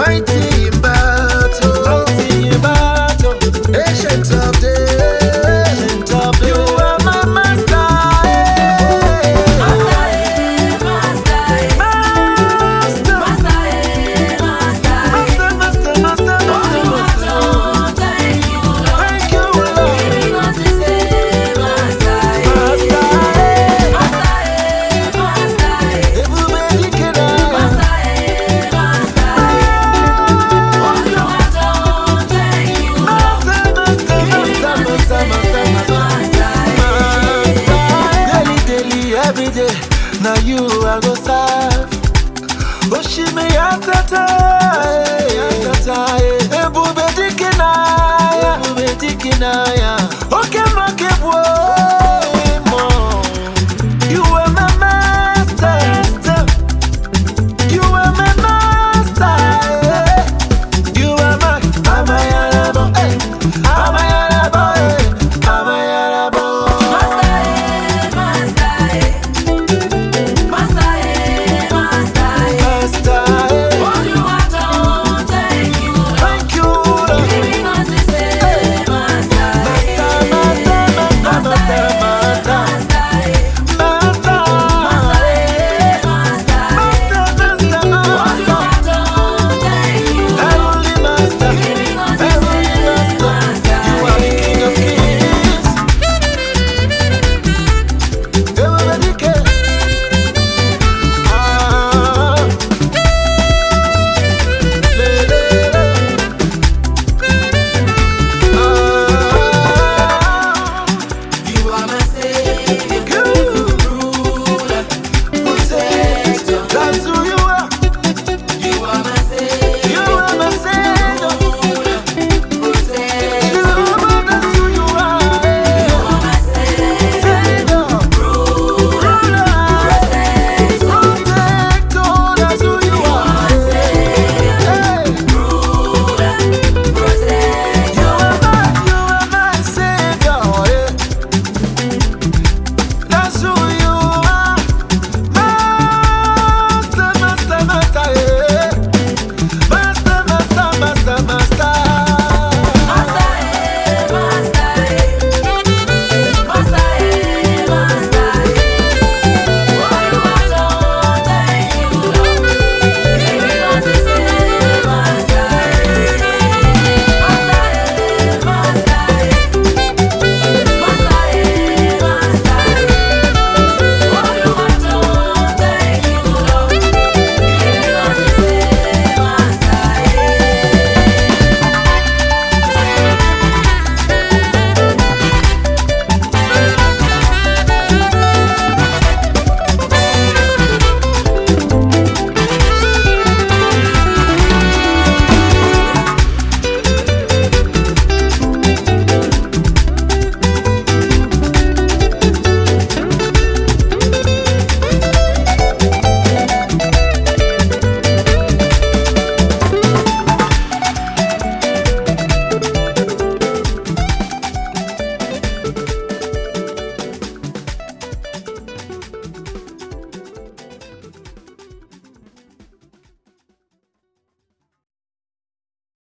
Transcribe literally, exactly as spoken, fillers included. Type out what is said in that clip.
mighty in battle, mighty in battle, ancient of days. ancient of days. You are my master, eh. Master, eh, master, eh. Master, Master, eh, master, eh. master, master, master, Oh, master, you are master. done. Thank you, Lord. Thank you, Lord. Giving us this day, master, eh. Master, eh. Master, eh, master, eh. Everybody can Master, eh, master, eh. Oh, you are done. Thank you, Lord. master, master, Giving master, us this master, master, day, master. master, eh. Daily, daily, every day. Now you I go serve. Oshime yatata, yatata, ebube dikinaya, ebube dikinaya. Oke makebwo.